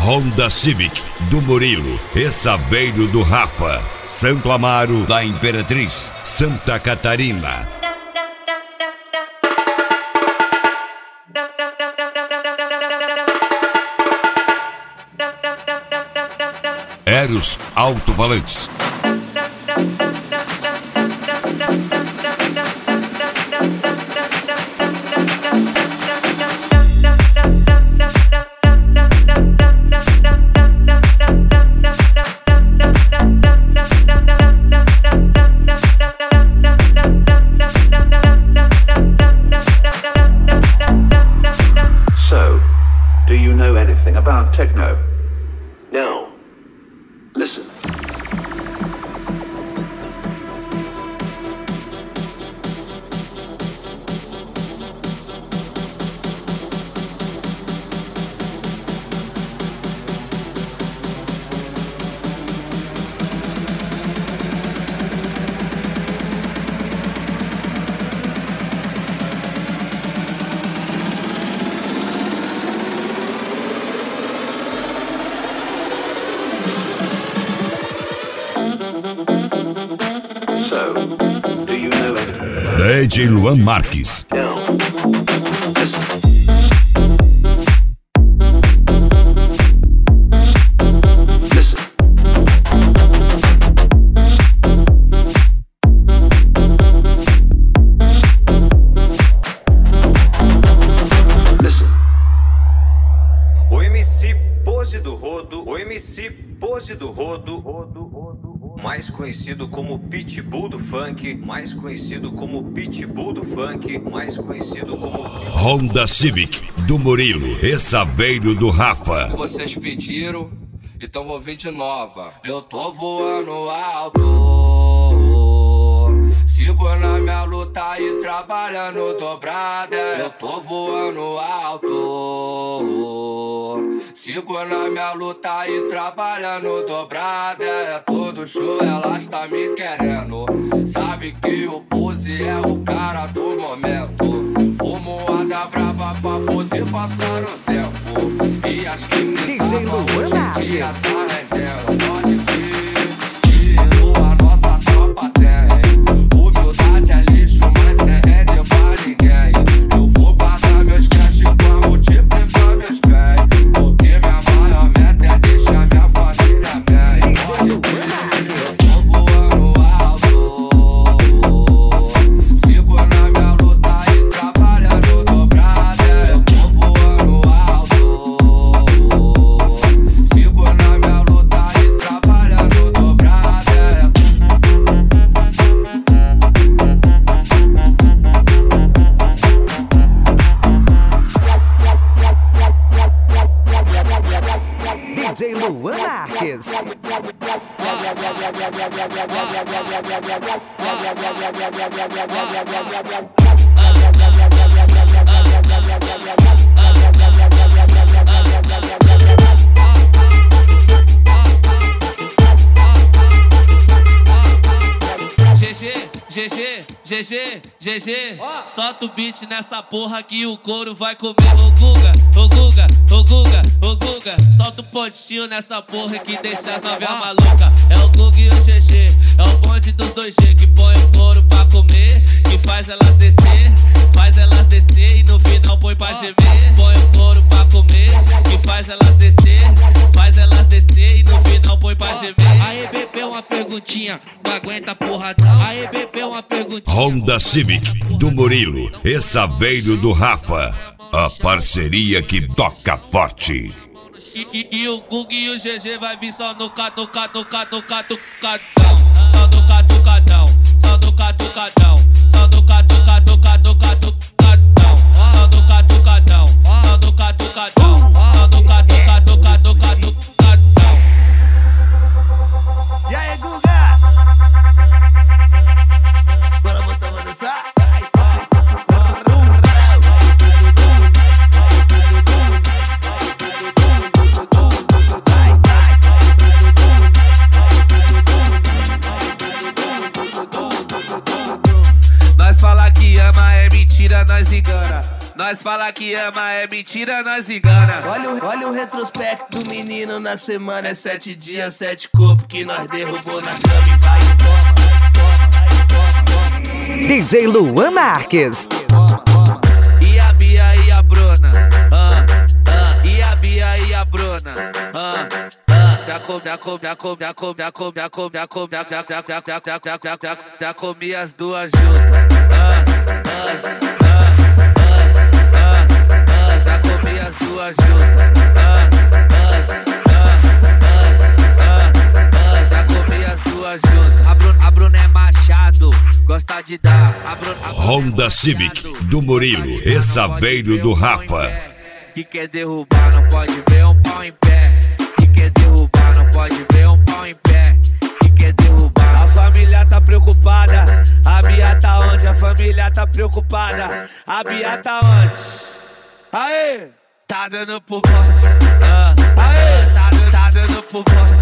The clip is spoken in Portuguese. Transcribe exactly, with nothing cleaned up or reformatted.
Honda Civic do Murilo e Saveiro do Rafa. Santo Amaro da Imperatriz, Santa Catarina. Eros Alto-Falantes. So, do you know anything about techno? No. Listen. So, do you know anything? D J Luan Marques. No. O M C Pose do Rodo, o M C Pose do Rodo, Rodo, Rodo, mais conhecido como Pitbull do Funk, mais conhecido como Pitbull do Funk, mais conhecido como Honda Civic do Murilo e Saveiro do Rafa. Vocês pediram, então vou vir de nova. Eu tô voando alto, sigo na minha luta e trabalhando dobrada. Eu tô voando alto, sigo na minha luta e trabalhando dobrada. É todo show, elas tá me querendo. Sabe que o Pose é o cara do momento. Fumo a da brava pra poder passar o tempo. E as que pensavam hoje em dia tá rendendo. Pode ver que a nossa tropa tem. Humildade é lixo, mas cê rende pra ninguém. Eu vou guardar meus cash pra multiplicar meus bens. Porque minha maior meta é deixar minha família bem. Pode ver, eu tô voando alto, sigo na minha luta e trabalhando dobrada. Eu tô voando alto, sigo na minha luta e trabalhando dobrada. D J Luan Marques. G G, G G, G G, G G. Solta o beat nessa porra que o couro vai comer. Ô Guga, ô Guga, ô Guga, ô Guga. Solta o pontinho nessa porra que deixa as novinhas malucas. É o Guga e o G G, é o bonde dos dois G que põe o couro pra comer, que faz elas descer, faz elas descer e no final põe pra gemer. Põe o couro pra comer, que faz elas descer, faz elas descer e no final põe pra gemer. Aí bebê, uma perguntinha, não aguenta porradão. Aí bebê, uma perguntinha. Honda Civic do Murilo e Saveiro do Rafa. A parceria que toca forte. E, e, e o Guga e o G G vai vir só no catuca, no catuca, tucadão. Só no catucadão, só no catucadão, só no catuca, tuca, tuca, tucadão. Só no catucadão, só no catucadão, só no catuca, tuca, tuca, tucadão. E aí, Guga? Bora botar pra dançar? Nós fala que ama é mentira, nós engana. Nós fala que ama é mentira, nós engana. Olha o, olha o retrospecto do menino na semana. É sete dias, sete corpos que nós derrubou na cama e vai e toma, toma, toma. D J Luan Marques. E a Bia e a Bruna, ah, ah. E a Bia e a Bruna, ah, ah. Da com, da com, da com, da com, da com, da com, da com, da da da da da da da da da da comi as duas juntas, ah, ah, ah, ah, ah, já comi as duas juntas, ah, ah, ah, ah, ah, já comi as duas juntas. A Bruna, a Bruna é machado, gosta de dar. A Bruna, a Bruna Honda Civic do Murilo, essa veio do Rafa. Que quer derrubar não pode ver um pau em pé. Que quer derrubar não pode ver um pau em pé. Que quer derrubar. A família tá preocupada. A Bia tá onde? A família tá preocupada. A Bia tá onde? Aê! Tá dando pro bote. Ah, aê! Tá, tá dando pro bote.